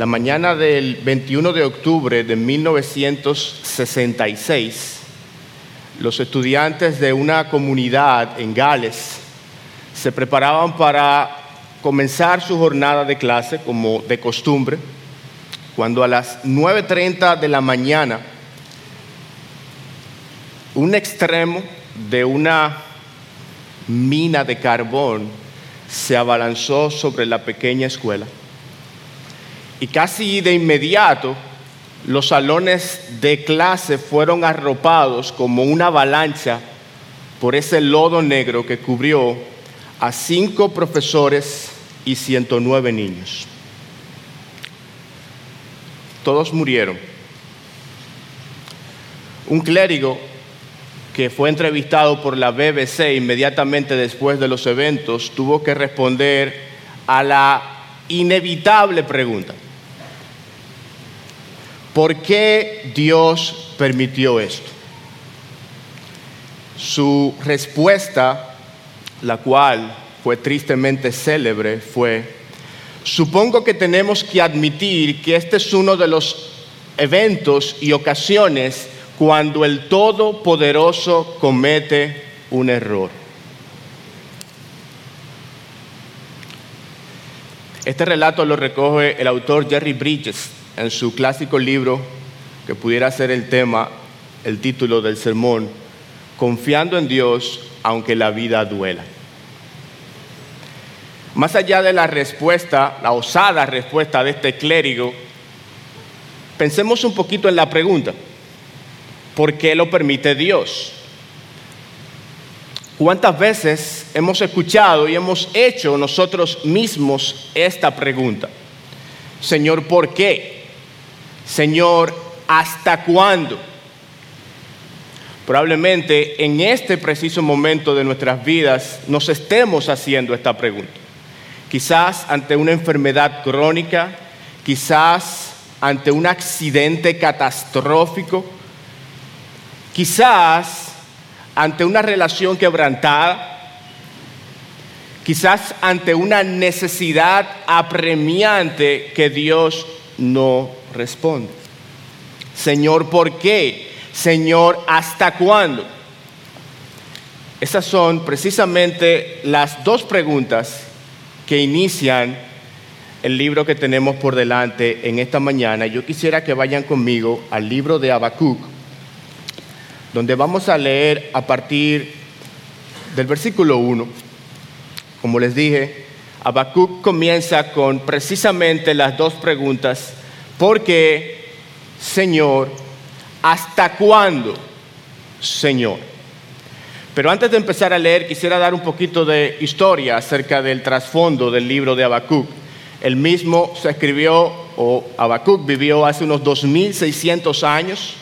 La mañana del 21 de octubre de 1966, los estudiantes de una comunidad en Gales se preparaban para comenzar su jornada de clase como de costumbre, cuando a las 9:30 de la mañana, un extremo de una mina de carbón se abalanzó sobre la pequeña escuela. Y casi de inmediato, los salones de clase fueron arropados como una avalancha por ese lodo negro que cubrió a 5 profesores y 109 niños. Todos murieron. Un clérigo que fue entrevistado por la BBC inmediatamente después de los eventos tuvo que responder a la inevitable pregunta: ¿por qué Dios permitió esto? Su respuesta, la cual fue tristemente célebre, fue: supongo que tenemos que admitir que este es uno de los eventos y ocasiones cuando el Todopoderoso comete un error. Este relato lo recoge el autor Jerry Bridges en su clásico libro, que pudiera ser el título del sermón, Confiando en Dios aunque la vida duela. Más allá de la respuesta, la osada respuesta de este clérigo, pensemos un poquito en la pregunta: ¿por qué lo permite Dios? ¿Cuántas veces hemos escuchado y hemos hecho nosotros mismos esta pregunta? Señor, ¿por qué? Señor, ¿hasta cuándo? Probablemente en este preciso momento de nuestras vidas nos estemos haciendo esta pregunta. Quizás ante una enfermedad crónica, quizás ante un accidente catastrófico, quizás ante una relación quebrantada, quizás ante una necesidad apremiante que Dios no responde. Señor, ¿por qué? Señor, ¿hasta cuándo? Esas son precisamente las dos preguntas que inician el libro que tenemos por delante en esta mañana. Yo quisiera que vayan conmigo al libro de Habacuc, donde vamos a leer a partir del versículo 1. Como les dije, Habacuc comienza con precisamente las dos preguntas: ¿por qué, Señor? ¿Hasta cuándo, Señor? Pero antes de empezar a leer, quisiera dar un poquito de historia acerca del trasfondo del libro de Habacuc. El mismo se escribió, Habacuc vivió hace unos 2600 años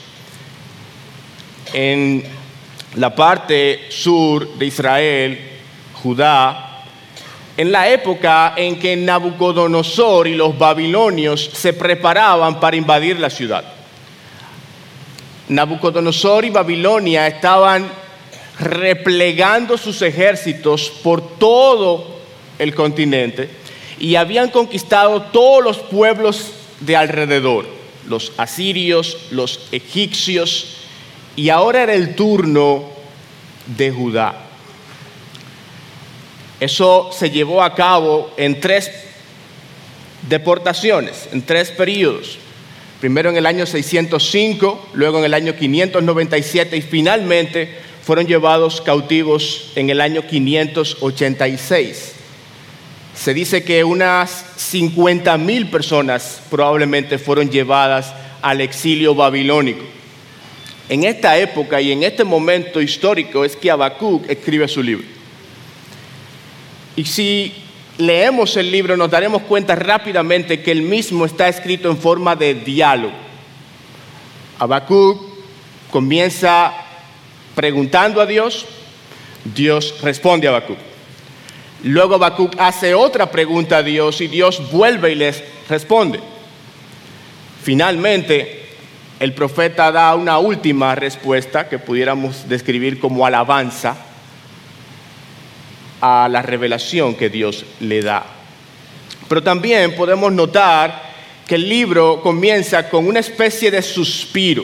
en la parte sur de Israel, Judá, en la época en que Nabucodonosor y los babilonios se preparaban para invadir la ciudad. Nabucodonosor y Babilonia estaban replegando sus ejércitos por todo el continente y habían conquistado todos los pueblos de alrededor, los asirios, los egipcios, y ahora era el turno de Judá. Eso se llevó a cabo en 3 deportaciones, en 3 periodos. Primero en el año 605, luego en el año 597 y finalmente fueron llevados cautivos en el año 586. Se dice que unas 50,000 personas probablemente fueron llevadas al exilio babilónico. En esta época y en este momento histórico es que Habacuc escribe su libro. Y si leemos el libro nos daremos cuenta rápidamente que el mismo está escrito en forma de diálogo. Habacuc comienza preguntando a Dios, Dios responde a Habacuc. Luego Habacuc hace otra pregunta a Dios y Dios vuelve y les responde. Finalmente, el profeta da una última respuesta que pudiéramos describir como alabanza a la revelación que Dios le da. Pero también podemos notar que el libro comienza con una especie de suspiro,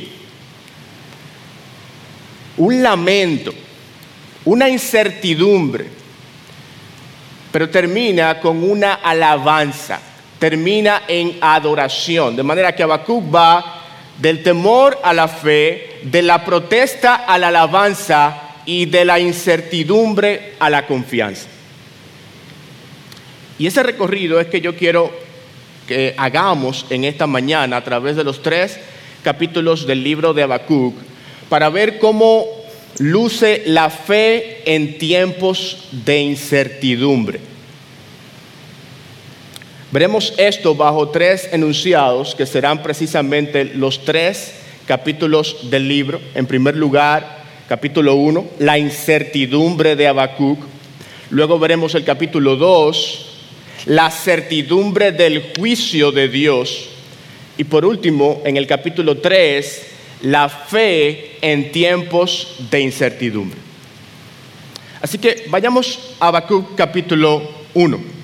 un lamento, una incertidumbre, pero termina con una alabanza, termina en adoración, de manera que Habacuc va del temor a la fe, de la protesta a la alabanza y de la incertidumbre a la confianza. Y ese recorrido es que yo quiero que hagamos en esta mañana a través de los 3 capítulos del libro de Habacuc, para ver cómo luce la fe en tiempos de incertidumbre. Veremos esto bajo 3 enunciados que serán precisamente los 3 capítulos del libro. En primer lugar, capítulo 1, la incertidumbre de Habacuc. Luego veremos el capítulo 2, la certidumbre del juicio de Dios. Y por último, en el capítulo 3, la fe en tiempos de incertidumbre. Así que vayamos a Habacuc capítulo 1.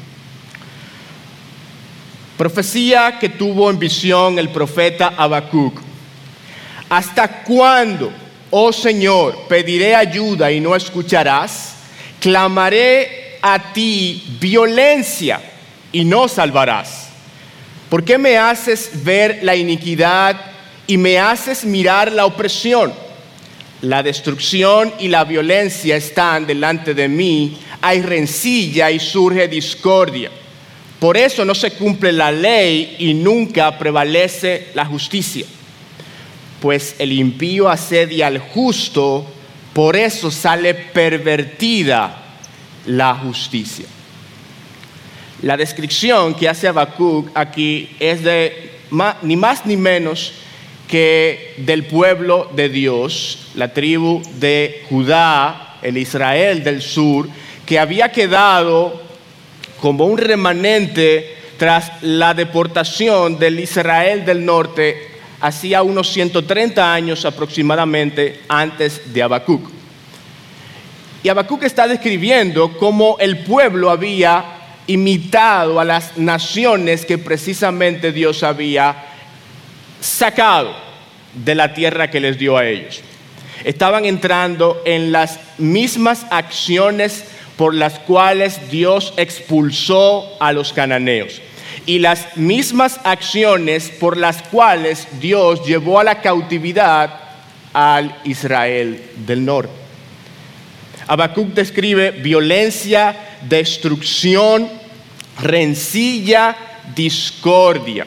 Profecía que tuvo en visión el profeta Habacuc. ¿Hasta cuándo, oh Señor, pediré ayuda y no escucharás? Clamaré a ti violencia y no salvarás. ¿Por qué me haces ver la iniquidad y me haces mirar la opresión? La destrucción y la violencia están delante de mí, hay rencilla y surge discordia. Por eso no se cumple la ley y nunca prevalece la justicia. Pues el impío asedia al justo, por eso sale pervertida la justicia. La descripción que hace Habacuc aquí es de ni más ni menos que del pueblo de Dios, la tribu de Judá, el Israel del sur, que había quedado como un remanente tras la deportación del Israel del norte hacía unos 130 años aproximadamente antes de Habacuc. Y Habacuc está describiendo cómo el pueblo había imitado a las naciones que precisamente Dios había sacado de la tierra que les dio a ellos. Estaban entrando en las mismas acciones por las cuales Dios expulsó a los cananeos y las mismas acciones por las cuales Dios llevó a la cautividad al Israel del norte. Habacuc describe violencia, destrucción, rencilla, discordia.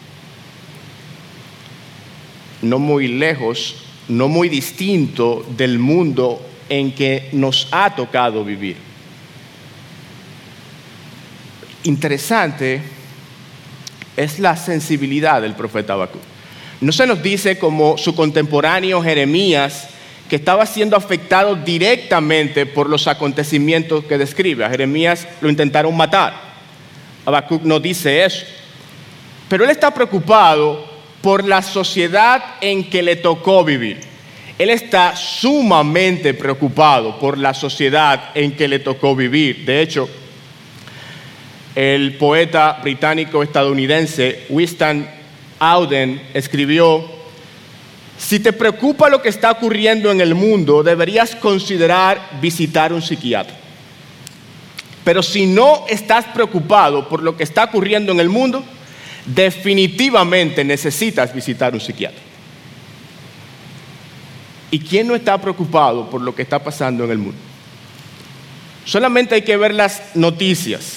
No muy lejos, no muy distinto del mundo en que nos ha tocado vivir. Interesante es la sensibilidad del profeta Habacuc. No se nos dice como su contemporáneo Jeremías, que estaba siendo afectado directamente por los acontecimientos que describe. A Jeremías lo intentaron matar. Habacuc no dice eso. Pero él está preocupado por la sociedad en que le tocó vivir. Él está sumamente preocupado por la sociedad en que le tocó vivir. De hecho, el poeta británico-estadounidense Winston Auden escribió: si te preocupa lo que está ocurriendo en el mundo, deberías considerar visitar un psiquiatra. Pero si no estás preocupado por lo que está ocurriendo en el mundo, definitivamente necesitas visitar un psiquiatra. ¿Y quién no está preocupado por lo que está pasando en el mundo? Solamente hay que ver las noticias.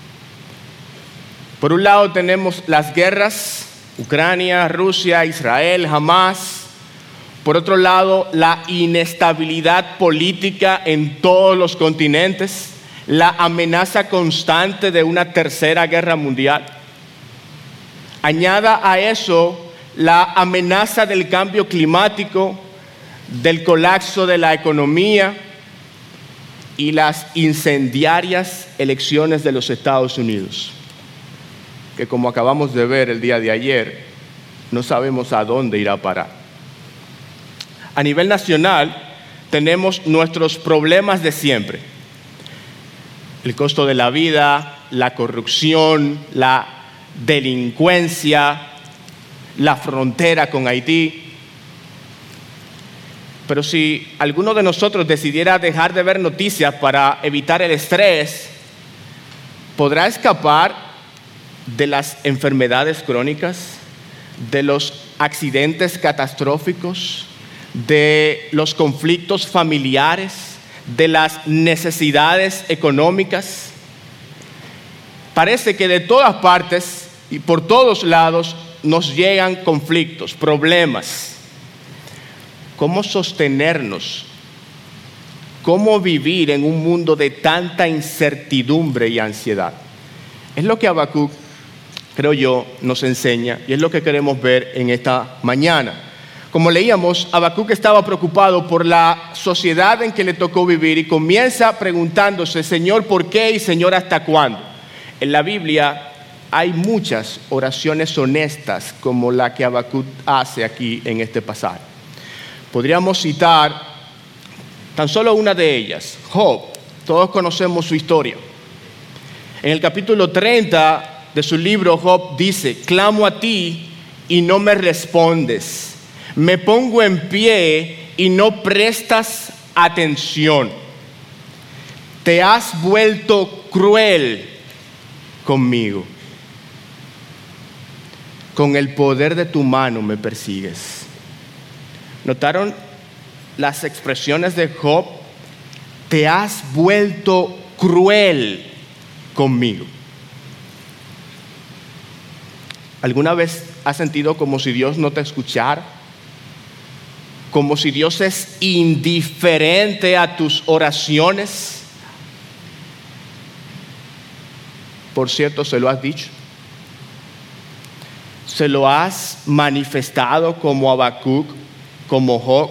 Por un lado tenemos las guerras, Ucrania, Rusia, Israel, Hamás. Por otro lado, la inestabilidad política en todos los continentes, la amenaza constante de una tercera guerra mundial. Añada a eso la amenaza del cambio climático, del colapso de la economía y las incendiarias elecciones de los Estados Unidos, que como acabamos de ver el día de ayer, no sabemos a dónde irá a parar. A nivel nacional, tenemos nuestros problemas de siempre. El costo de la vida, la corrupción, la delincuencia, la frontera con Haití. Pero si alguno de nosotros decidiera dejar de ver noticias para evitar el estrés, ¿podrá escapar de las enfermedades crónicas, de los accidentes catastróficos, de los conflictos familiares, de las necesidades económicas? Parece que de todas partes y por todos lados nos llegan conflictos, problemas. ¿Cómo sostenernos? ¿Cómo vivir en un mundo de tanta incertidumbre y ansiedad? Es lo que Habacuc, creo yo, nos enseña y es lo que queremos ver en esta mañana. Como leíamos, Habacuc estaba preocupado por la sociedad en que le tocó vivir y comienza preguntándose, Señor, ¿por qué? Y Señor, ¿hasta cuándo? En la Biblia hay muchas oraciones honestas como la que Habacuc hace aquí en este pasaje. Podríamos citar tan solo una de ellas, Job. Todos conocemos su historia. En el capítulo 30 de su libro, Job dice, clamo a ti y no me respondes. Me pongo en pie y no prestas atención. Te has vuelto cruel conmigo. Con el poder de tu mano me persigues. ¿Notaron las expresiones de Job? Te has vuelto cruel conmigo. ¿Alguna vez has sentido como si Dios no te escuchara? Como si Dios es indiferente a tus oraciones. Por cierto, ¿se lo has dicho? ¿Se lo has manifestado como Habacuc, como Job?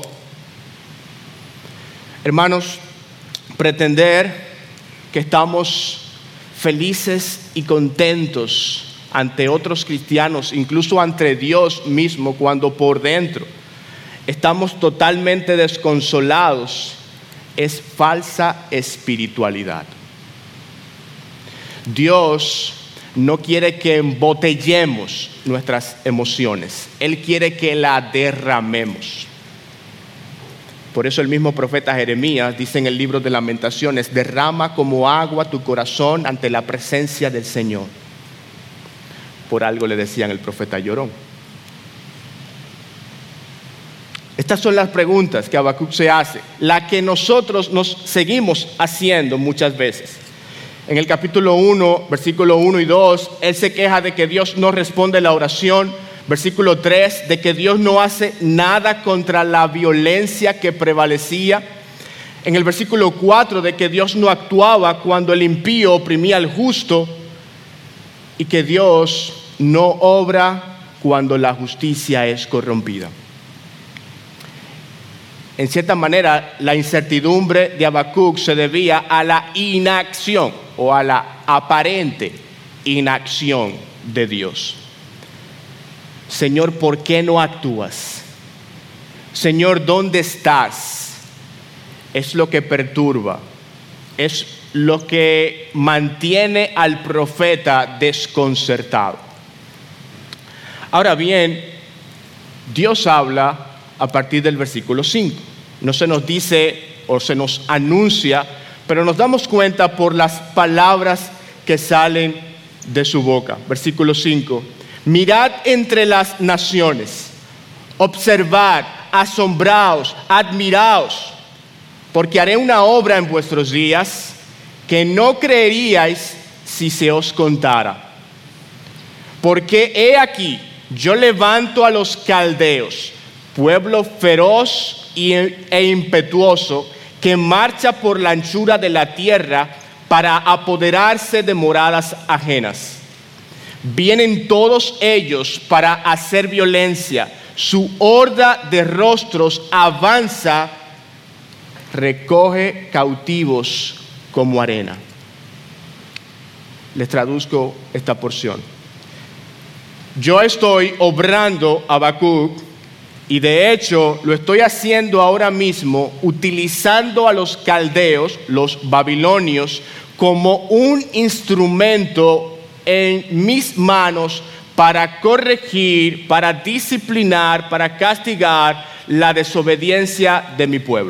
Hermanos, pretender que estamos felices y contentos ante otros cristianos, incluso ante Dios mismo, cuando por dentro estamos totalmente desconsolados, es falsa espiritualidad. Dios no quiere que embotellemos nuestras emociones. Él quiere que la derramemos. Por eso el mismo profeta Jeremías dice en el libro de Lamentaciones, derrama como agua tu corazón ante la presencia del Señor. Por algo le decían el profeta llorón. Estas son las preguntas que Habacuc se hace, la que nosotros nos seguimos haciendo muchas veces. En el capítulo 1, versículo 1 y 2, él se queja de que Dios no responde la oración. Versículo 3, de que Dios no hace nada contra la violencia que prevalecía. En el versículo 4, de que Dios no actuaba cuando el impío oprimía al justo. Y que Dios no obra cuando la justicia es corrompida. En cierta manera, la incertidumbre de Habacuc se debía a la inacción o a la aparente inacción de Dios. Señor, ¿por qué no actúas? Señor, ¿dónde estás? Es lo que perturba, es lo que mantiene al profeta desconcertado. Ahora bien, Dios habla a partir del versículo 5. No se nos dice o se nos anuncia, pero nos damos cuenta por las palabras que salen de su boca. Versículo 5. Mirad entre las naciones, observad, asombraos, admiraos, porque haré una obra en vuestros días que no creeríais si se os contara. Porque he aquí, yo levanto a los caldeos, pueblo feroz e impetuoso, que marcha por la anchura de la tierra para apoderarse de moradas ajenas. Vienen todos ellos para hacer violencia. Su horda de rostros avanza, recoge cautivos como arena. Les traduzco esta porción. Yo estoy obrando, Habacuc, y de hecho lo estoy haciendo ahora mismo utilizando a los caldeos, los babilonios, como un instrumento en mis manos para corregir, para disciplinar, para castigar la desobediencia de mi pueblo.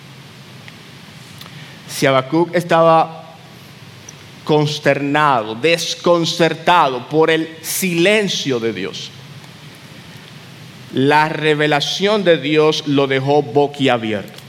Si Habacuc estaba consternado, desconcertado por el silencio de Dios, la revelación de Dios lo dejó boquiabierto.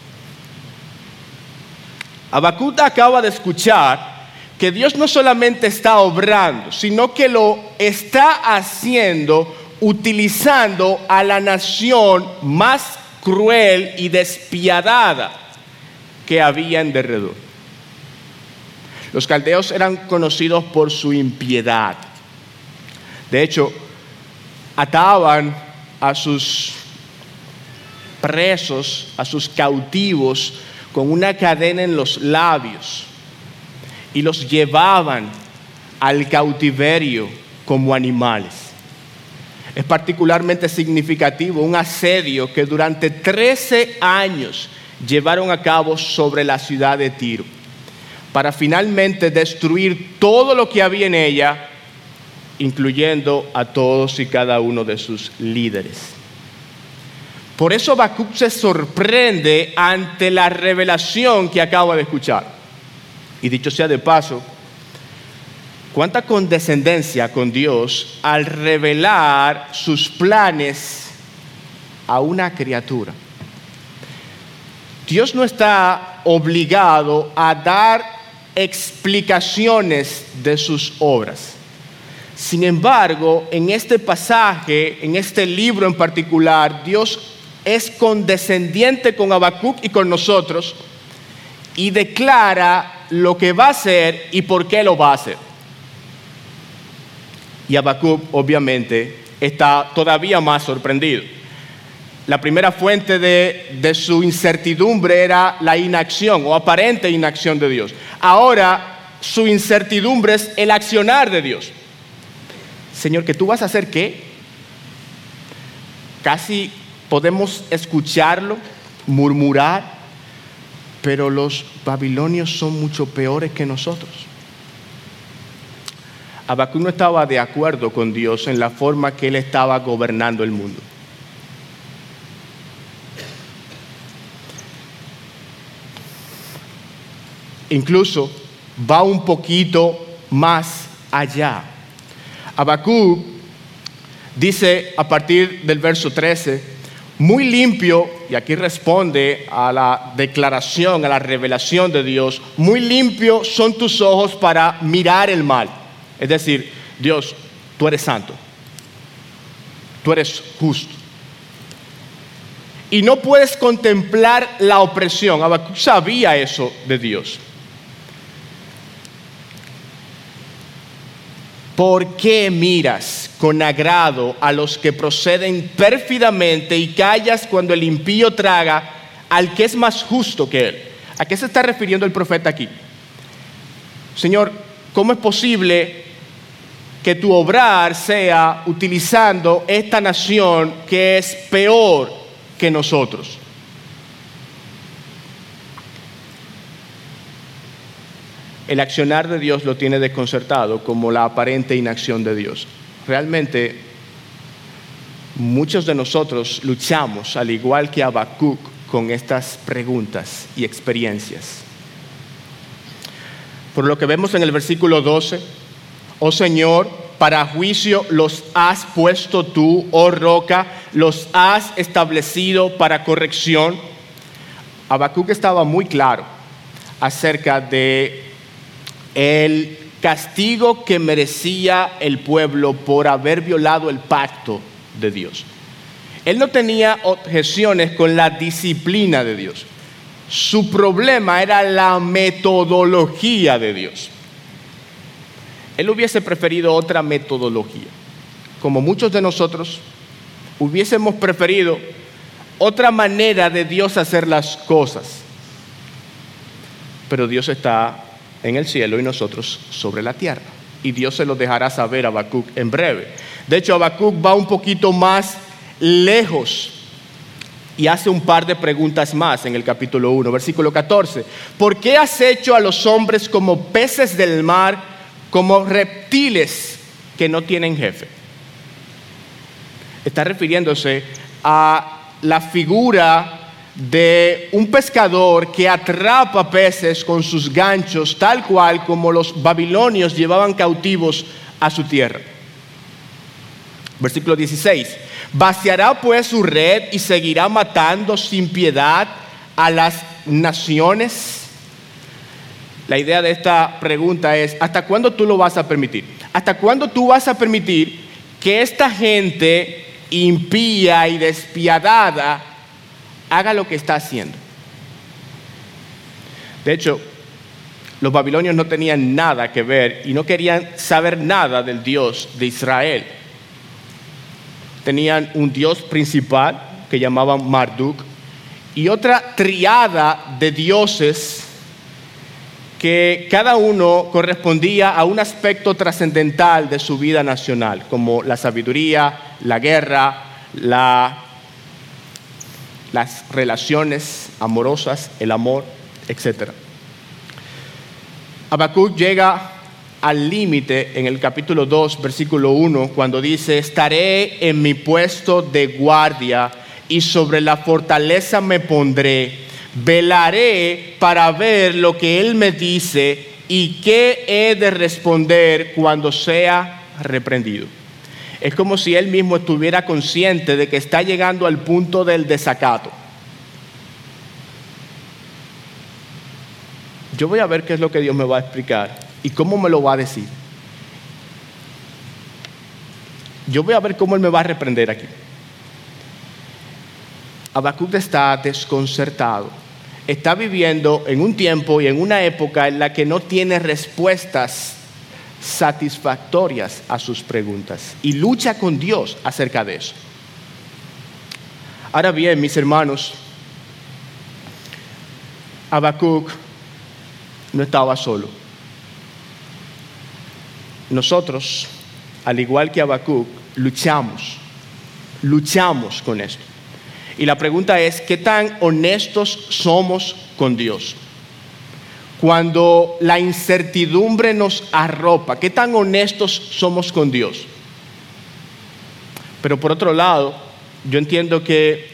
Habacuc acaba de escuchar que Dios no solamente está obrando, sino que lo está haciendo utilizando a la nación más cruel y despiadada que había en derredor. Los caldeos eran conocidos por su impiedad. De hecho, ataban a sus presos, a sus cautivos, con una cadena en los labios y los llevaban al cautiverio como animales. Es particularmente significativo un asedio que durante 13 años llevaron a cabo sobre la ciudad de Tiro, para finalmente destruir todo lo que había en ella, incluyendo a todos y cada uno de sus líderes. Por eso Habacuc se sorprende ante la revelación que acaba de escuchar. Y dicho sea de paso, cuánta condescendencia con Dios al revelar sus planes a una criatura. Dios no está obligado a dar explicaciones de sus obras. Sin embargo, en este pasaje, en este libro en particular, Dios es condescendiente con Habacuc y con nosotros y declara lo que va a hacer y por qué lo va a hacer. Y Habacuc, obviamente, está todavía más sorprendido. La primera fuente de su incertidumbre era la inacción o aparente inacción de Dios. Ahora, su incertidumbre es el accionar de Dios. Señor, ¿que tú vas a hacer qué? Casi podemos escucharlo, murmurar, pero los babilonios son mucho peores que nosotros. Habacuc no estaba de acuerdo con Dios en la forma que él estaba gobernando el mundo. Incluso va un poquito más allá. Habacuc dice a partir del verso 13, muy limpio, y aquí responde a la declaración, a la revelación de Dios, muy limpios son tus ojos para mirar el mal. Es decir, Dios, tú eres santo, tú eres justo. Y no puedes contemplar la opresión. Habacuc sabía eso de Dios. ¿Por qué miras con agrado a los que proceden pérfidamente y callas cuando el impío traga al que es más justo que él? ¿A qué se está refiriendo el profeta aquí? Señor, ¿cómo es posible que tu obrar sea utilizando esta nación que es peor que nosotros? El accionar de Dios lo tiene desconcertado, como la aparente inacción de Dios. Realmente, muchos de nosotros luchamos, al igual que Habacuc, con estas preguntas y experiencias. Por lo que vemos en el versículo 12, oh Señor, para juicio los has puesto tú, oh roca, los has establecido para corrección. Habacuc estaba muy claro acerca de el castigo que merecía el pueblo por haber violado el pacto de Dios. Él no tenía objeciones con la disciplina de Dios. Su problema era la metodología de Dios. Él hubiese preferido otra metodología. Como muchos de nosotros, hubiésemos preferido otra manera de Dios hacer las cosas. Pero Dios está en el cielo y nosotros sobre la tierra. Y Dios se lo dejará saber a Habacuc en breve. De hecho, Habacuc va un poquito más lejos y hace un par de preguntas más en el capítulo 1, versículo 14. ¿Por qué has hecho a los hombres como peces del mar, como reptiles que no tienen jefe. Está refiriéndose a la figura de un pescador que atrapa peces con sus ganchos, tal cual como los babilonios llevaban cautivos a su tierra. Versículo 16. Vaciará pues su red y seguirá matando sin piedad a las naciones. La idea de esta pregunta es: ¿hasta cuándo tú lo vas a permitir? ¿Hasta cuándo tú vas a permitir que esta gente impía y despiadada haga lo que está haciendo? De hecho, los babilonios no tenían nada que ver y no querían saber nada del Dios de Israel. Tenían un Dios principal que llamaban Marduk y otra triada de dioses que cada uno correspondía a un aspecto trascendental de su vida nacional, como la sabiduría, la guerra, las relaciones amorosas, el amor, etc. Habacuc llega al límite en el capítulo 2, versículo 1, cuando dice: estaré en mi puesto de guardia y sobre la fortaleza me pondré. Velaré para ver lo que Él me dice y qué he de responder cuando sea reprendido. Es como si Él mismo estuviera consciente de que está llegando al punto del desacato. Yo voy a ver qué es lo que Dios me va a explicar y cómo me lo va a decir. Yo voy a ver cómo Él me va a reprender aquí. Habacuc está desconcertado. Está viviendo en un tiempo y en una época en la que no tiene respuestas satisfactorias a sus preguntas y lucha con Dios acerca de eso. Ahora bien, mis hermanos, Habacuc no estaba solo. Nosotros, al igual que Habacuc, luchamos con esto. Y la pregunta es: ¿qué tan honestos somos con Dios? Cuando la incertidumbre nos arropa, ¿qué tan honestos somos con Dios? Pero por otro lado, yo entiendo que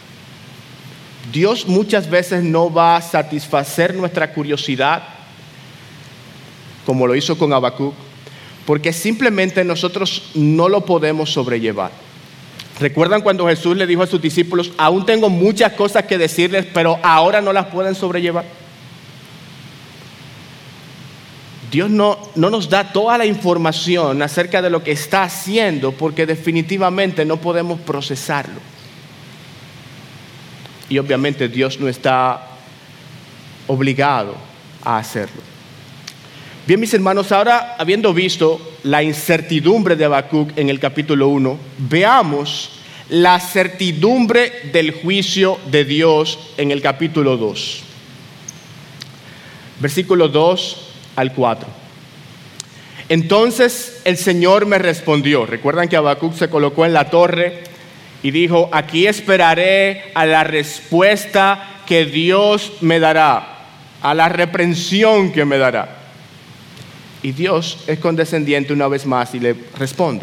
Dios muchas veces no va a satisfacer nuestra curiosidad, como lo hizo con Habacuc, porque simplemente nosotros no lo podemos sobrellevar. ¿Recuerdan cuando Jesús le dijo a sus discípulos: aún tengo muchas cosas que decirles, pero ahora no las pueden sobrellevar? Dios no nos da toda la información acerca de lo que está haciendo porque definitivamente no podemos procesarlo. Y obviamente Dios no está obligado a hacerlo. Bien, mis hermanos, ahora habiendo visto la incertidumbre de Habacuc en el capítulo 1, veamos la certidumbre del juicio de Dios en el capítulo 2. Versículos 2 al 4. Entonces el Señor me respondió. Recuerdan que Habacuc se colocó en la torre y dijo: aquí esperaré a la respuesta que Dios me dará, a la reprensión que me dará. Y Dios es condescendiente una vez más y le responde: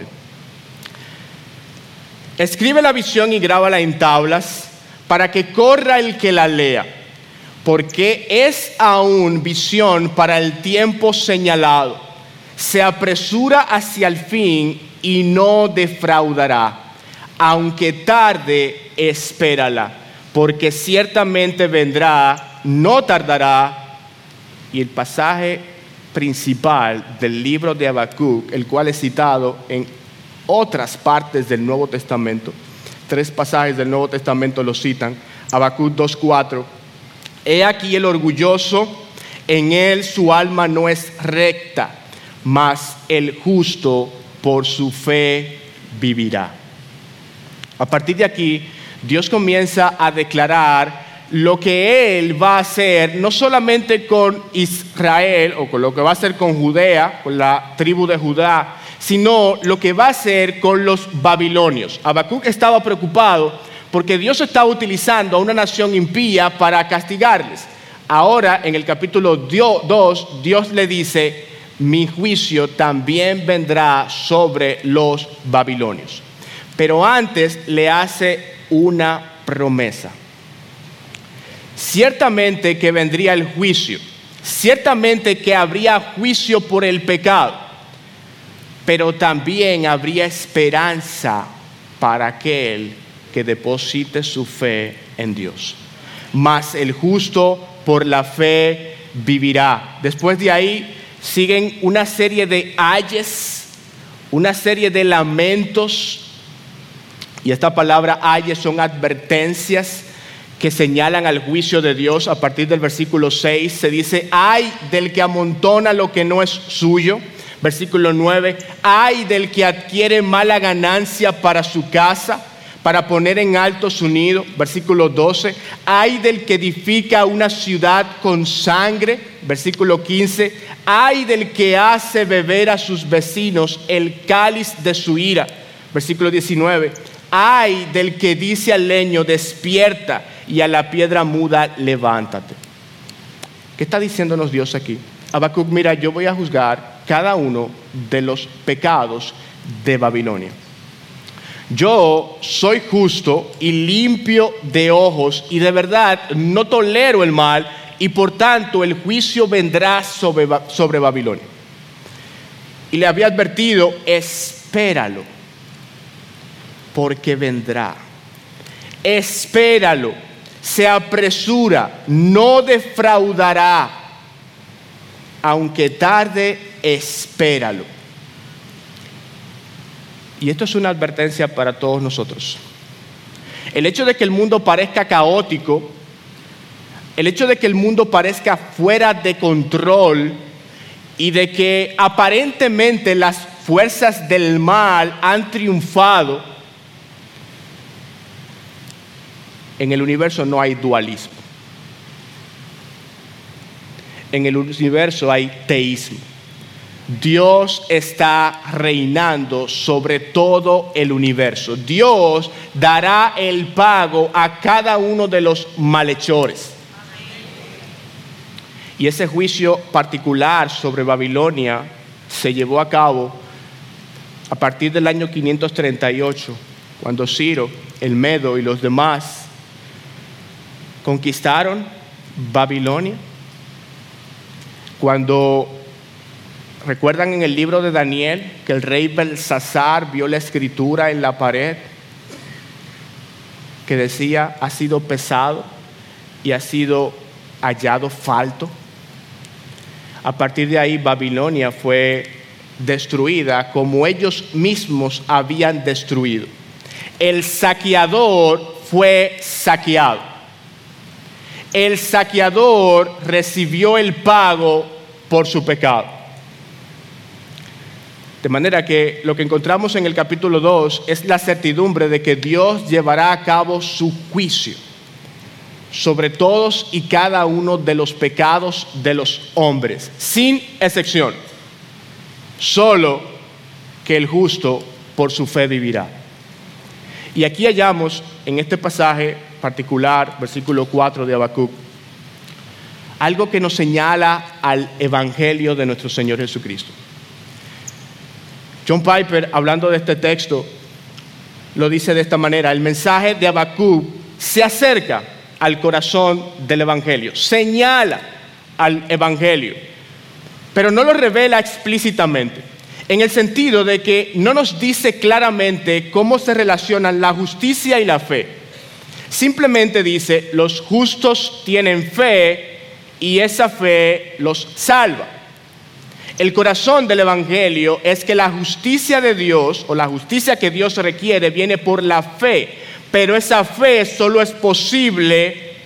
escribe la visión y grábala en tablas para que corra el que la lea, porque es aún visión para el tiempo señalado. Se apresura hacia el fin y no defraudará. Aunque tarde, espérala, porque ciertamente vendrá, no tardará. Y el pasaje principal del libro de Habacuc, el cual es citado en otras partes del Nuevo Testamento, 3 pasajes del Nuevo Testamento lo citan. Habacuc 2:4. He aquí el orgulloso, en él su alma no es recta, mas el justo por su fe vivirá. A partir de aquí, Dios comienza a declarar lo que Él va a hacer, no solamente con Israel o con lo que va a hacer con Judea, con la tribu de Judá, sino lo que va a hacer con los babilonios. Habacuc estaba preocupado porque Dios estaba utilizando a una nación impía para castigarles. Ahora, en el capítulo 2, Dios le dice: mi juicio también vendrá sobre los babilonios. Pero antes le hace una promesa. Ciertamente que vendría el juicio, ciertamente que habría juicio por el pecado, pero también habría esperanza para aquel que deposite su fe en Dios. Mas el justo por la fe vivirá. Después de ahí siguen una serie de ayes, una serie de lamentos, y esta palabra ayes son advertencias que señalan al juicio de Dios. A partir del versículo 6 se dice: ay del que amontona lo que no es suyo. Versículo 9: ay del que adquiere mala ganancia para su casa, para poner en alto su nido. Versículo 12: ay del que edifica una ciudad con sangre. Versículo 15: ay del que hace beber a sus vecinos el cáliz de su ira. Versículo 19: ay del que dice al leño: despierta, y a la piedra muda: levántate. ¿Qué está diciéndonos Dios aquí? Habacuc: mira, yo voy a juzgar cada uno de los pecados de Babilonia. Yo soy justo y limpio de ojos, y de verdad no tolero el mal, y por tanto el juicio vendrá sobre Babilonia. Y le había advertido: espéralo, porque vendrá. Espéralo, se apresura, no defraudará. Aunque tarde, espéralo. Y esto es una advertencia para todos nosotros. El hecho de que el mundo parezca caótico, el hecho de que el mundo parezca fuera de control y de que aparentemente las fuerzas del mal han triunfado, en el universo no hay dualismo. En el universo hay teísmo. Dios está reinando sobre todo el universo. Dios dará el pago a cada uno de los malhechores. Y ese juicio particular sobre Babilonia se llevó a cabo a partir del año 538, cuando Ciro, el Medo y los demás conquistaron Babilonia. Cuando recuerdan en el libro de Daniel que el rey Belsasar vio la escritura en la pared que decía: ha sido pesado y ha sido hallado falto. A partir de ahí Babilonia fue destruida como ellos mismos habían destruido. El saqueador fue saqueado. El saqueador recibió el pago por su pecado. De manera que lo que encontramos en el capítulo 2 es la certidumbre de que Dios llevará a cabo su juicio sobre todos y cada uno de los pecados de los hombres, sin excepción. Solo que el justo por su fe vivirá. Y aquí hallamos en este pasaje particular, versículo 4 de Habacuc, algo que nos señala al evangelio de nuestro Señor Jesucristo. John Piper, hablando de este texto, lo dice de esta manera: el mensaje de Habacuc se acerca al corazón del evangelio, señala al evangelio, pero no lo revela explícitamente, en el sentido de que no nos dice claramente cómo se relacionan la justicia y la fe. Simplemente dice: los justos tienen fe y esa fe los salva. El corazón del evangelio es que la justicia de Dios, o la justicia que Dios requiere, viene por la fe, pero esa fe solo es posible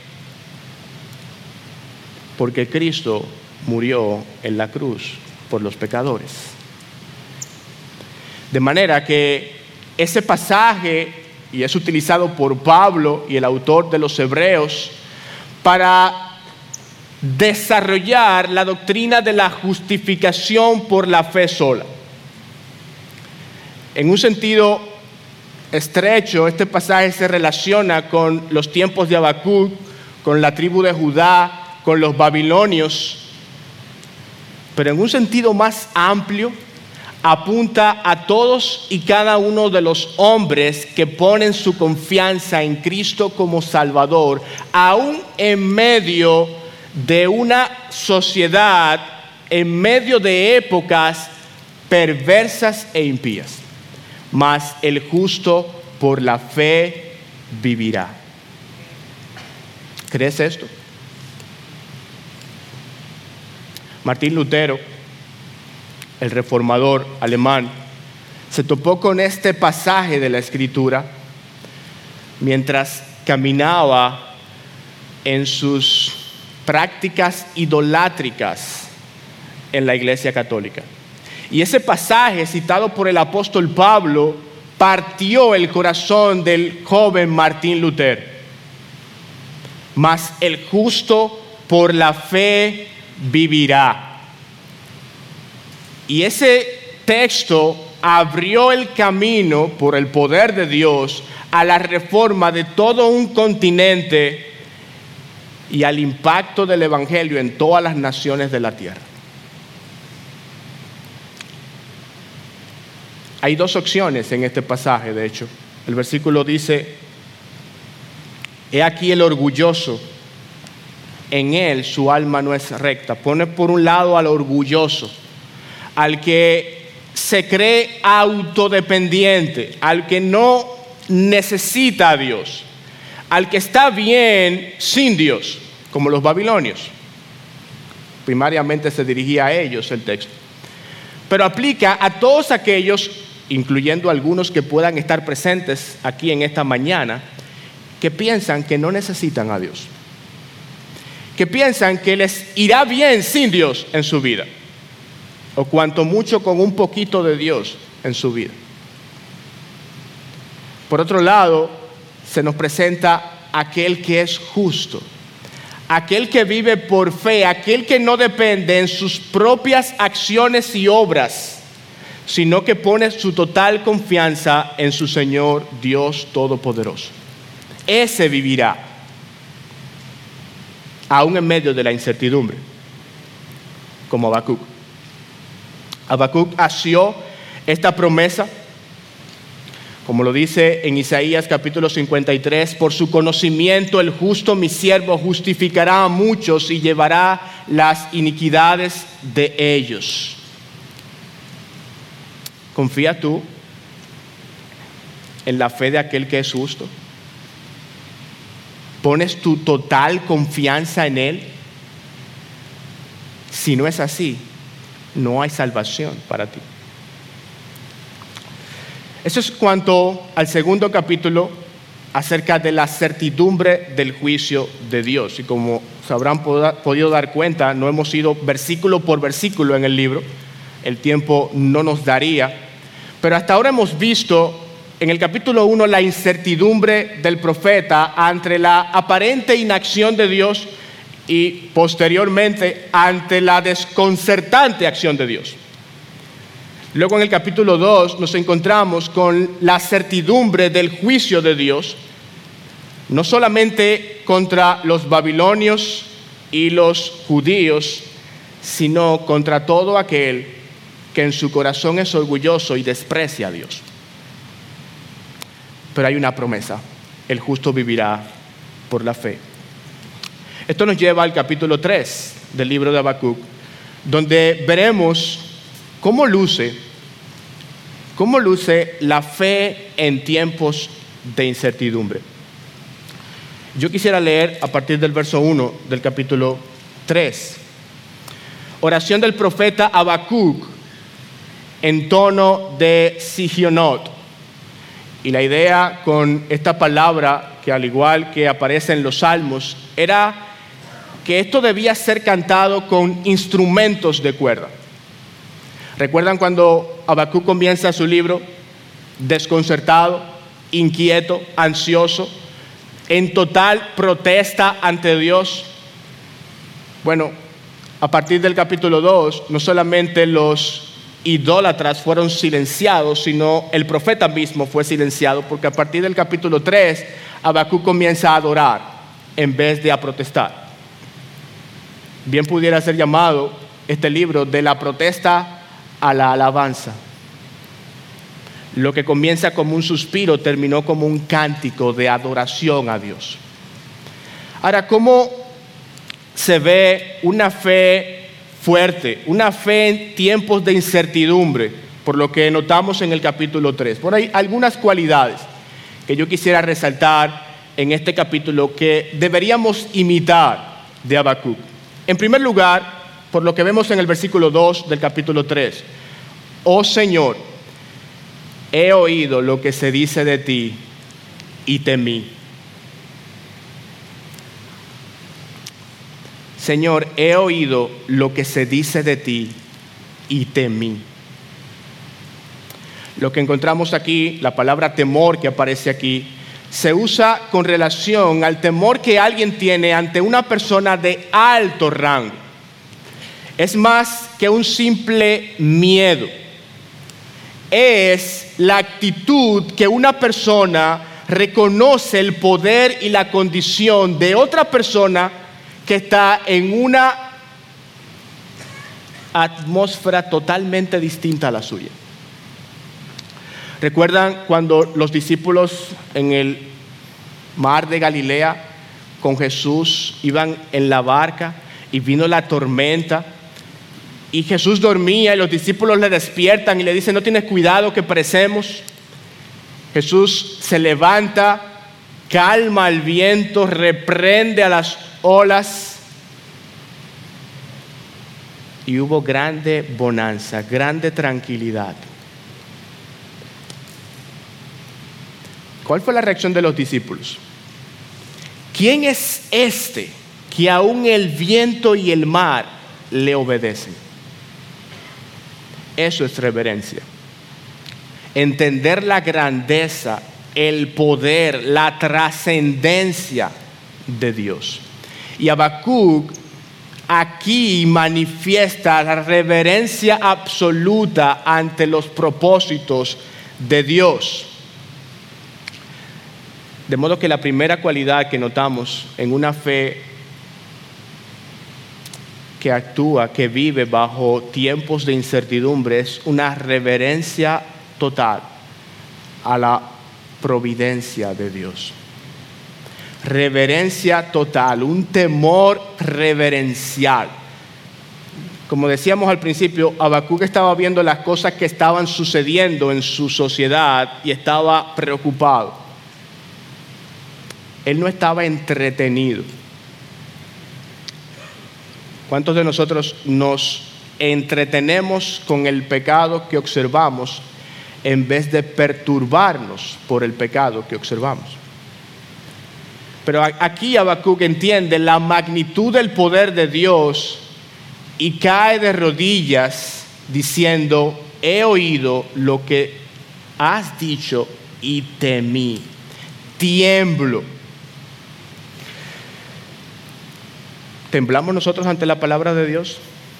porque Cristo murió en la cruz por los pecadores. De manera que ese pasaje, y es utilizado por Pablo y el autor de los Hebreos, para desarrollar la doctrina de la justificación por la fe sola. En un sentido estrecho, este pasaje se relaciona con los tiempos de Habacuc, con la tribu de Judá, con los babilonios. pero en un sentido más amplio, apunta a todos y cada uno de los hombres que ponen su confianza en Cristo como Salvador, aún en medio de una sociedad, en medio de épocas perversas e impías. Mas el justo por la fe vivirá. ¿Crees esto? Martín Lutero, el reformador alemán, se topó con este pasaje de la Escritura mientras caminaba en sus prácticas idolátricas en la Iglesia Católica. Y ese pasaje, citado por el apóstol Pablo, partió el corazón del joven Martín Lutero. Mas el justo por la fe vivirá. Y ese texto abrió el camino por el poder de Dios a la reforma de todo un continente y al impacto del evangelio en todas las naciones de la tierra. Hay dos opciones en este pasaje, de hecho. El versículo dice: he aquí el orgulloso, en él su alma no es recta. Pone por un lado al orgulloso, al que se cree autodependiente, al que no necesita a Dios, al que está bien sin Dios, como los babilonios. Primariamente se dirigía a ellos el texto, pero aplica a todos aquellos, incluyendo algunos que puedan estar presentes aquí en esta mañana, que piensan que no necesitan a Dios, que piensan que les irá bien sin Dios en su vida, o cuanto mucho con un poquito de Dios en su vida. Por otro lado, se nos presenta aquel que es justo, aquel que vive por fe, aquel que no depende en sus propias acciones y obras, sino que pone su total confianza en su Señor Dios Todopoderoso. Ese vivirá, aún en medio de la incertidumbre, como Habacuc. Habacuc asió esta promesa, como lo dice en Isaías capítulo 53, por su conocimiento el justo mi siervo justificará a muchos y llevará las iniquidades de ellos. ¿Confías tú en la fe de aquel que es justo? ¿Pones tu total confianza en él? Si no es así, no hay salvación para ti. Eso es cuanto al segundo capítulo acerca de la certidumbre del juicio de Dios. Y como se habrán podido dar cuenta, no hemos ido versículo por versículo en el libro. El tiempo no nos daría. Pero hasta ahora hemos visto en el capítulo 1 la incertidumbre del profeta ante la aparente inacción de Dios y posteriormente ante la desconcertante acción de Dios. Luego en el capítulo 2 nos encontramos con la certidumbre del juicio de Dios, no solamente contra los babilonios y los judíos, sino contra todo aquel que en su corazón es orgulloso y desprecia a Dios. Pero hay una promesa: el justo vivirá por la fe. Esto nos lleva al capítulo 3 del libro de Habacuc, donde veremos cómo luce la fe en tiempos de incertidumbre. Yo quisiera leer a partir del verso 1 del capítulo 3. Oración del profeta Habacuc en tono de Sigionot. Y la idea con esta palabra, que al igual que aparece en los Salmos, era que esto debía ser cantado con instrumentos de cuerda. ¿Recuerdan cuando Habacuc comienza su libro? Desconcertado, inquieto, ansioso, en total protesta ante Dios. Bueno, a partir del capítulo 2, no solamente los idólatras fueron silenciados, sino el profeta mismo fue silenciado, porque a partir del capítulo 3, Habacuc comienza a adorar en vez de a protestar. Bien pudiera ser llamado este libro de la protesta a la alabanza. Lo que comienza como un suspiro terminó como un cántico de adoración a Dios. Ahora, ¿cómo se ve una fe fuerte, una fe en tiempos de incertidumbre? Por lo que notamos en el capítulo 3. Por ahí algunas cualidades que yo quisiera resaltar en este capítulo que deberíamos imitar de Habacuc. En primer lugar, por lo que vemos en el versículo 2 del capítulo 3. Oh Señor, he oído lo que se dice de ti y temí. Señor, he oído lo que se dice de ti y temí. Lo que encontramos aquí, la palabra temor que aparece aquí, se usa con relación al temor que alguien tiene ante una persona de alto rango. Es más que un simple miedo. Es la actitud que una persona reconoce el poder y la condición de otra persona que está en una atmósfera totalmente distinta a la suya. ¿Recuerdan cuando los discípulos en el mar de Galilea con Jesús iban en la barca y vino la tormenta y Jesús dormía y los discípulos le despiertan y le dicen: no tienes cuidado que perecemos? Jesús se levanta, calma el viento, reprende a las olas y hubo grande bonanza, grande tranquilidad. ¿Cuál fue la reacción de los discípulos? ¿Quién es este que aún el viento y el mar le obedecen? Eso es reverencia. Entender la grandeza, el poder, la trascendencia de Dios. Y Habacuc aquí manifiesta la reverencia absoluta ante los propósitos de Dios. De modo que la primera cualidad que notamos en una fe que actúa, que vive bajo tiempos de incertidumbre, es una reverencia total a la providencia de Dios. Reverencia total, un temor reverencial. Como decíamos al principio, Habacuc estaba viendo las cosas que estaban sucediendo en su sociedad y estaba preocupado. Él no estaba entretenido. ¿Cuántos de nosotros nos entretenemos con el pecado que observamos en vez de perturbarnos por el pecado que observamos? Pero aquí Habacuc entiende la magnitud del poder de Dios y cae de rodillas diciendo: he oído lo que has dicho y temí, tiemblo. ¿Temblamos nosotros ante la palabra de Dios?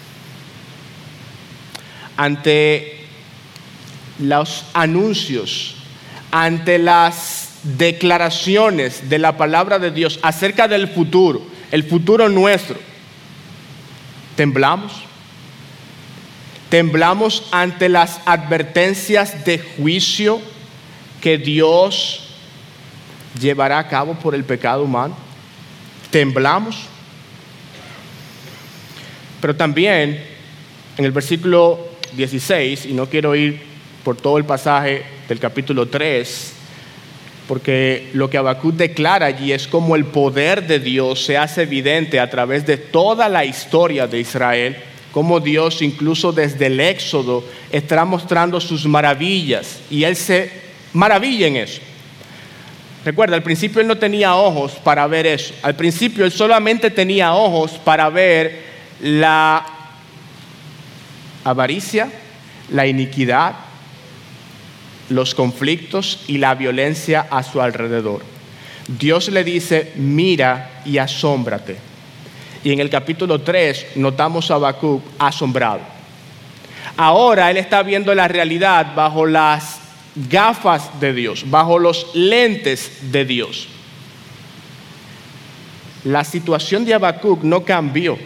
Ante los anuncios, ante las declaraciones de la palabra de Dios acerca del futuro, el futuro nuestro. ¿Temblamos? ¿Temblamos ante las advertencias de juicio que Dios llevará a cabo por el pecado humano? ¿Temblamos? Pero también en el versículo 16, y no quiero ir por todo el pasaje del capítulo 3, porque lo que Habacuc declara allí es cómo el poder de Dios se hace evidente a través de toda la historia de Israel, cómo Dios incluso desde el Éxodo está mostrando sus maravillas y Él se maravilla en eso. Recuerda, al principio Él no tenía ojos para ver eso. Al principio Él solamente tenía ojos para ver la avaricia, la iniquidad, los conflictos y la violencia a su alrededor. Dios le dice: mira y asómbrate. Y en el capítulo 3 notamos a Habacuc asombrado. Ahora él está viendo la realidad bajo las gafas de Dios, bajo los lentes de Dios. La situación de Habacuc no cambió.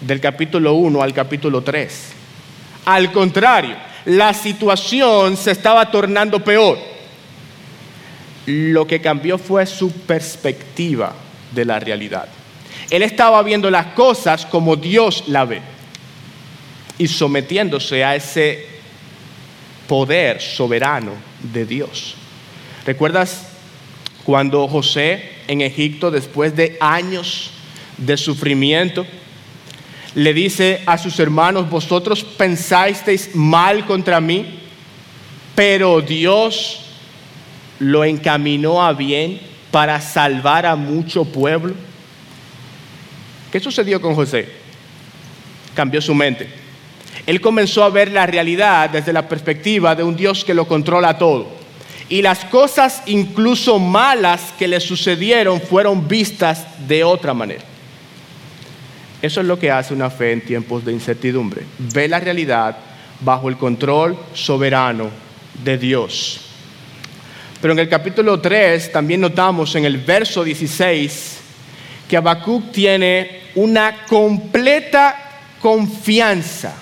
del capítulo 1 al capítulo 3. Al contrario, la situación se estaba tornando peor. Lo que cambió fue su perspectiva de la realidad. Él estaba viendo las cosas como Dios la ve y sometiéndose a ese poder soberano de Dios. ¿Recuerdas cuando José en Egipto, después de años de sufrimiento, le dice a sus hermanos: vosotros pensasteis mal contra mí, pero Dios lo encaminó a bien para salvar a mucho pueblo? ¿Qué sucedió con José? Cambió su mente. Él comenzó a ver la realidad desde la perspectiva de un Dios que lo controla todo. Y las cosas incluso malas que le sucedieron fueron vistas de otra manera. Eso es lo que hace una fe en tiempos de incertidumbre. Ve la realidad bajo el control soberano de Dios. Pero en el capítulo 3 también notamos en el verso 16 que Habacuc tiene una completa confianza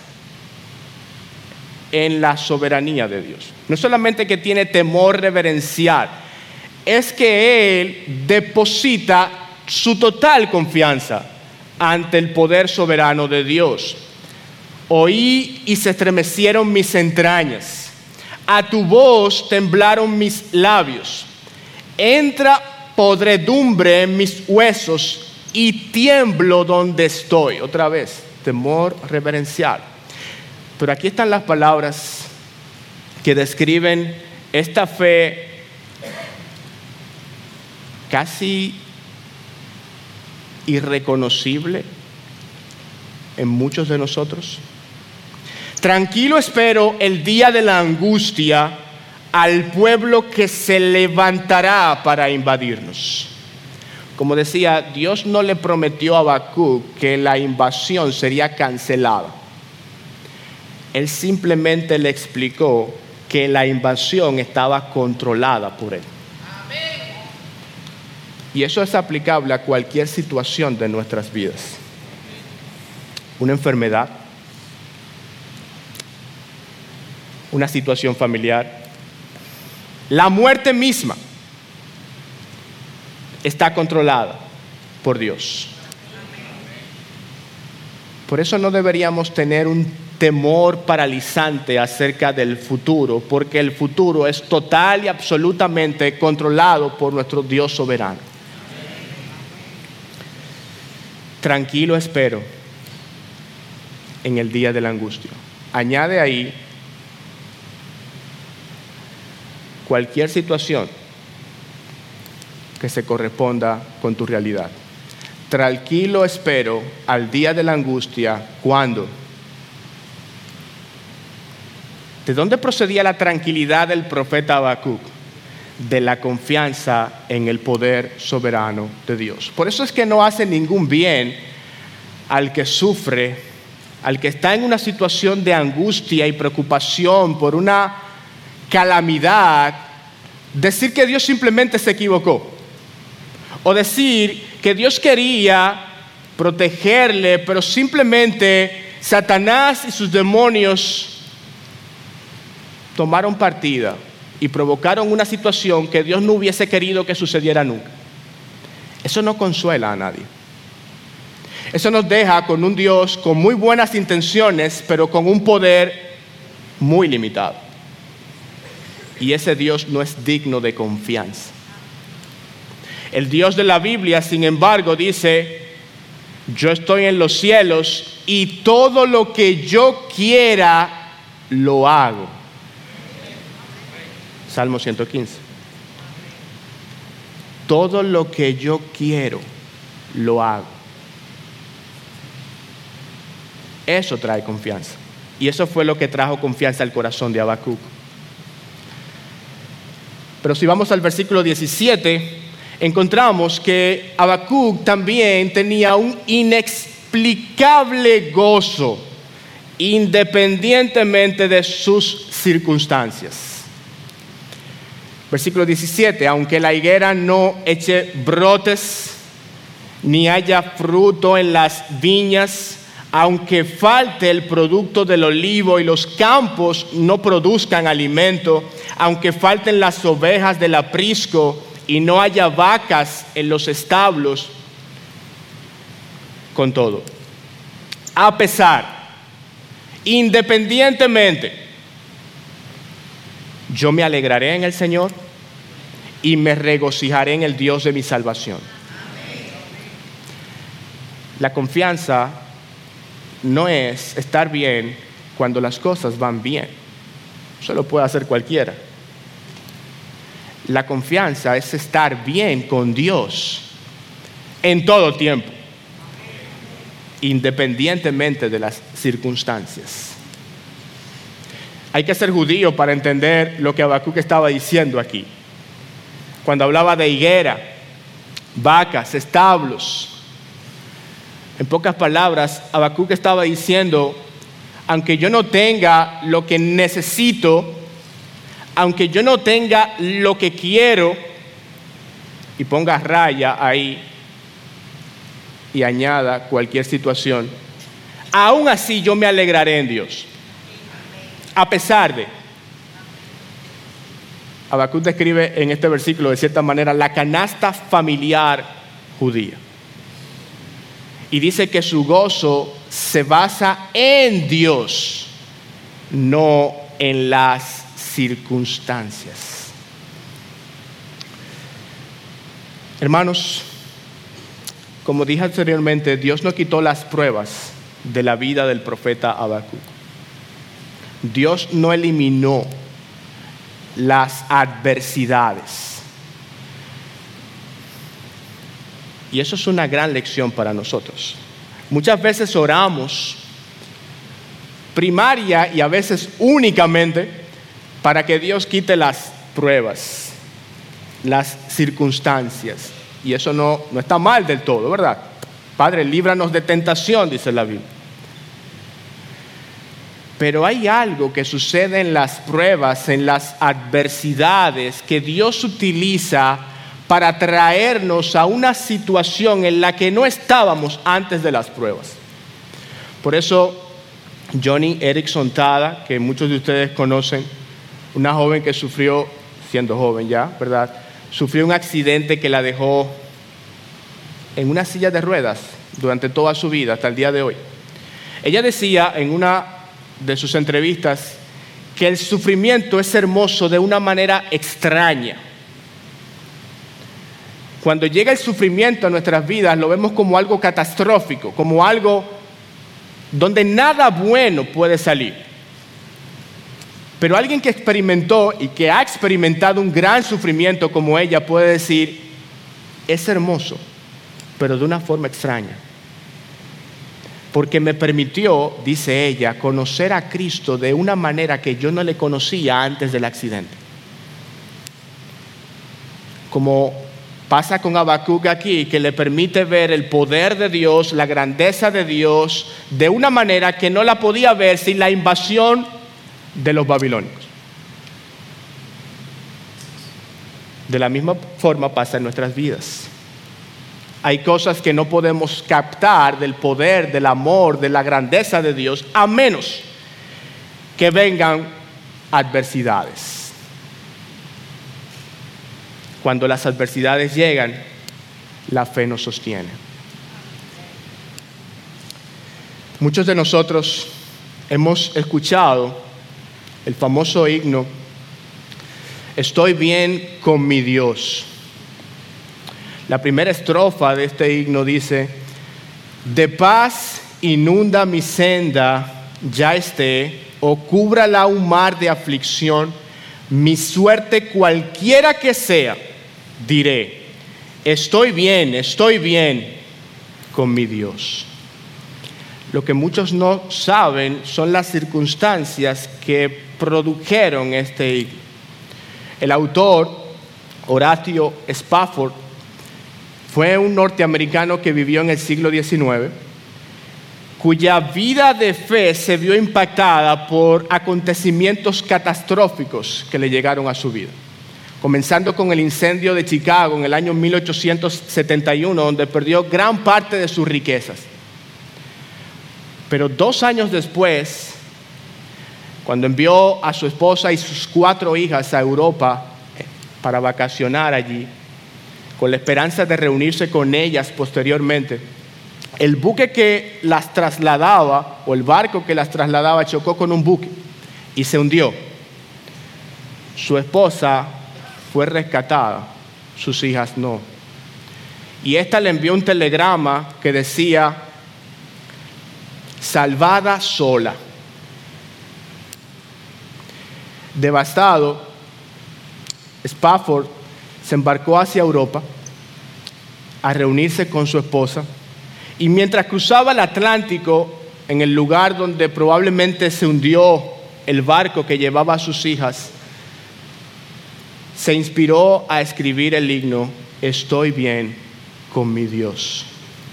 en la soberanía de Dios. No solamente que tiene temor reverencial, es que él deposita su total confianza ante el poder soberano de Dios. Oí y se estremecieron mis entrañas. A tu voz temblaron mis labios. Entra podredumbre en mis huesos y tiemblo donde estoy. Otra vez, temor reverencial. Pero aquí están las palabras que describen esta fe casi irreconocible en muchos de nosotros. Tranquilo espero el día de la angustia al pueblo que se levantará para invadirnos. Como decía, Dios no le prometió a Habacuc que la invasión sería cancelada. Él simplemente le explicó que la invasión estaba controlada por él. Y eso es aplicable a cualquier situación de nuestras vidas. Una enfermedad, una situación familiar, la muerte misma está controlada por Dios. Por eso no deberíamos tener un temor paralizante acerca del futuro, porque el futuro es total y absolutamente controlado por nuestro Dios soberano. Tranquilo espero en el día de la angustia. Añade ahí cualquier situación que se corresponda con tu realidad. Tranquilo espero al día de la angustia. ¿Cuándo? ¿De dónde procedía la tranquilidad del profeta Habacuc? De la confianza en el poder soberano de Dios. Por eso es que no hace ningún bien al que sufre, al que está en una situación de angustia y preocupación por una calamidad, decir que Dios simplemente se equivocó, o decir que Dios quería protegerle, pero simplemente Satanás y sus demonios tomaron partida y provocaron una situación que Dios no hubiese querido que sucediera nunca. Eso no consuela a nadie. Eso nos deja con un Dios con muy buenas intenciones, pero con un poder muy limitado. Y ese Dios no es digno de confianza. El Dios de la Biblia, sin embargo, dice: yo estoy en los cielos y todo lo que yo quiera lo hago. Salmo 115. Todo lo que yo quiero lo hago. Eso trae confianza. Y eso fue lo que trajo confianza al corazón de Habacuc. Pero si vamos al versículo 17, encontramos que Habacuc también tenía un inexplicable gozo, independientemente de sus circunstancias. Versículo 17, aunque la higuera no eche brotes, ni haya fruto en las viñas, aunque falte el producto del olivo y los campos no produzcan alimento, aunque falten las ovejas del aprisco y no haya vacas en los establos, con todo, a pesar, independientemente, yo me alegraré en el Señor y me regocijaré en el Dios de mi salvación. La confianza no es estar bien cuando las cosas van bien. Eso lo puede hacer cualquiera. La confianza es estar bien con Dios en todo tiempo, independientemente de las circunstancias. Hay que ser judío para entender lo que Habacuc estaba diciendo aquí. Cuando hablaba de higuera, vacas, establos. En pocas palabras, Habacuc estaba diciendo, aunque yo no tenga lo que necesito, aunque yo no tenga lo que quiero, y ponga raya ahí y añada cualquier situación, aún así yo me alegraré en Dios. A pesar de, Habacuc describe en este versículo de cierta manera la canasta familiar judía. Y dice que su gozo se basa en Dios, no en las circunstancias. Hermanos, como dije anteriormente, Dios no quitó las pruebas de la vida del profeta Habacuc. Dios no eliminó las adversidades. Y eso es una gran lección para nosotros. Muchas veces oramos primaria y a veces únicamente para que Dios quite las pruebas, las circunstancias. Y eso no está mal del todo, ¿verdad? Padre, líbranos de tentación, dice la Biblia. Pero hay algo que sucede en las pruebas, en las adversidades, que Dios utiliza para traernos a una situación en la que no estábamos antes de las pruebas. Por eso, Joni Eareckson Tada, que muchos de ustedes conocen, una joven que sufrió, siendo joven ya, ¿verdad?, sufrió un accidente que la dejó en una silla de ruedas durante toda su vida, hasta el día de hoy. Ella decía en una de sus entrevistas que el sufrimiento es hermoso de una manera extraña. Cuando llega el sufrimiento a nuestras vidas, lo vemos como algo catastrófico, como algo donde nada bueno puede salir. Pero alguien que experimentó y que ha experimentado un gran sufrimiento como ella puede decir, es hermoso, pero de una forma extraña. Porque me permitió, dice ella, conocer a Cristo de una manera que yo no le conocía antes del accidente. Como pasa con Habacuc aquí, que le permite ver el poder de Dios, la grandeza de Dios, de una manera que no la podía ver sin la invasión de los babilónicos. De la misma forma pasa en nuestras vidas. Hay cosas que no podemos captar del poder, del amor, de la grandeza de Dios, a menos que vengan adversidades. Cuando las adversidades llegan, la fe nos sostiene. Muchos de nosotros hemos escuchado el famoso himno, Estoy bien con mi Dios. La primera estrofa de este himno dice, de paz inunda mi senda, ya esté, o cúbrala un mar de aflicción, mi suerte cualquiera que sea, diré, estoy bien con mi Dios. Lo que muchos no saben son las circunstancias que produjeron este himno. El autor, Horatio Spafford, fue un norteamericano que vivió en el siglo XIX, cuya vida de fe se vio impactada por acontecimientos catastróficos que le llegaron a su vida. Comenzando con el incendio de Chicago en el año 1871, donde perdió gran parte de sus riquezas. Pero 2 años después, cuando envió a su esposa y sus 4 hijas a Europa para vacacionar allí, con la esperanza de reunirse con ellas posteriormente, el buque que las trasladaba, o el barco que las trasladaba, chocó con un buque y se hundió. Su esposa fue rescatada, sus hijas no. Y esta le envió un telegrama que decía: salvada sola. Devastado, Spafford se embarcó hacia Europa a reunirse con su esposa, y mientras cruzaba el Atlántico, en el lugar donde probablemente se hundió el barco que llevaba a sus hijas, se inspiró a escribir el himno Estoy bien con mi Dios.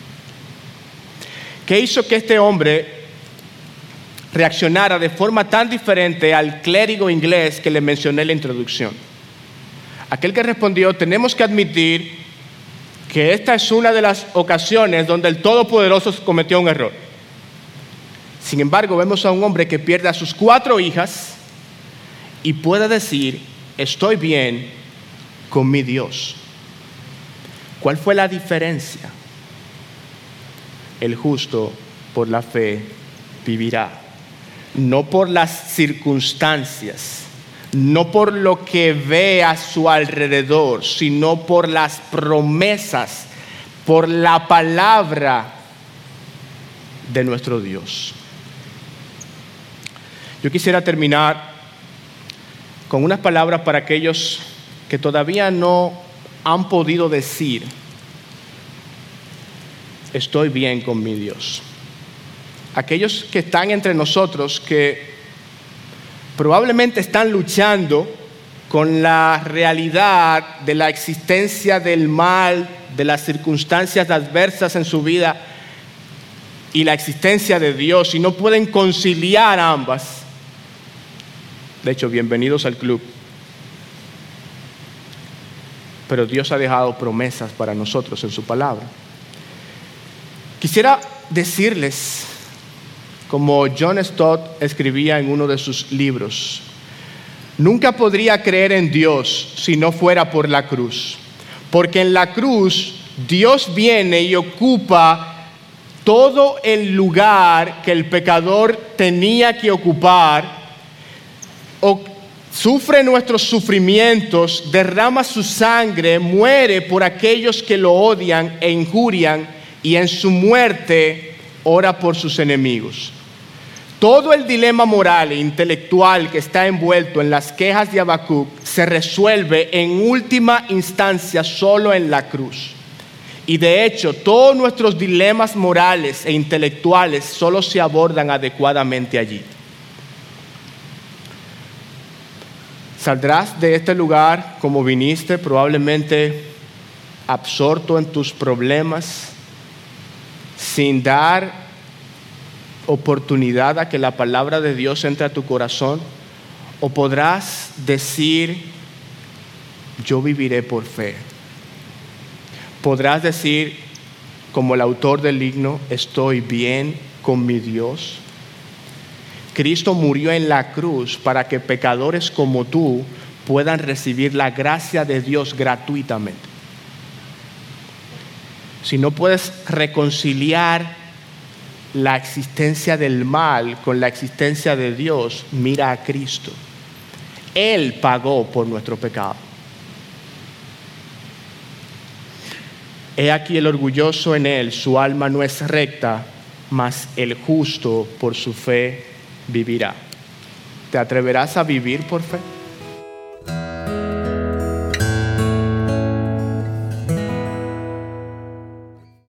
¿Qué hizo que este hombre reaccionara de forma tan diferente al clérigo inglés que le mencioné en la introducción? Aquel que respondió: tenemos que admitir que esta es una de las ocasiones donde el Todopoderoso cometió un error. Sin embargo, vemos a un hombre que pierde a sus 4 hijas y puede decir: estoy bien con mi Dios. ¿Cuál fue la diferencia? El justo por la fe vivirá. No por las circunstancias, no por lo que ve a su alrededor, sino por las promesas, por la palabra de nuestro Dios. Yo quisiera terminar con unas palabras para aquellos que todavía no han podido decir: estoy bien con mi Dios. Aquellos que están entre nosotros que probablemente están luchando con la realidad de la existencia del mal, de las circunstancias adversas en su vida y la existencia de Dios, y no pueden conciliar ambas. De hecho, bienvenidos al club. Pero Dios ha dejado promesas para nosotros en su palabra. Quisiera decirles, como John Stott escribía en uno de sus libros: nunca podría creer en Dios si no fuera por la cruz, porque en la cruz Dios viene y ocupa todo el lugar que el pecador tenía que ocupar, sufre nuestros sufrimientos, derrama su sangre, muere por aquellos que lo odian e injurian, y en su muerte ora por sus enemigos. Todo el dilema moral e intelectual que está envuelto en las quejas de Habacuc se resuelve en última instancia solo en la cruz. Y de hecho, todos nuestros dilemas morales e intelectuales solo se abordan adecuadamente allí. Saldrás de este lugar como viniste, probablemente absorto en tus problemas, sin dar oportunidad a que la palabra de Dios entre a tu corazón, o podrás decir: yo viviré por fe. Podrás decir, como el autor del himno: estoy bien con mi Dios. Cristo murió en la cruz para que pecadores como tú puedan recibir la gracia de Dios gratuitamente. Si no puedes reconciliar la existencia del mal con la existencia de Dios, mira a Cristo. Él pagó por nuestro pecado. He aquí el orgulloso en él, su alma no es recta, mas el justo por su fe vivirá. ¿Te atreverás a vivir por fe?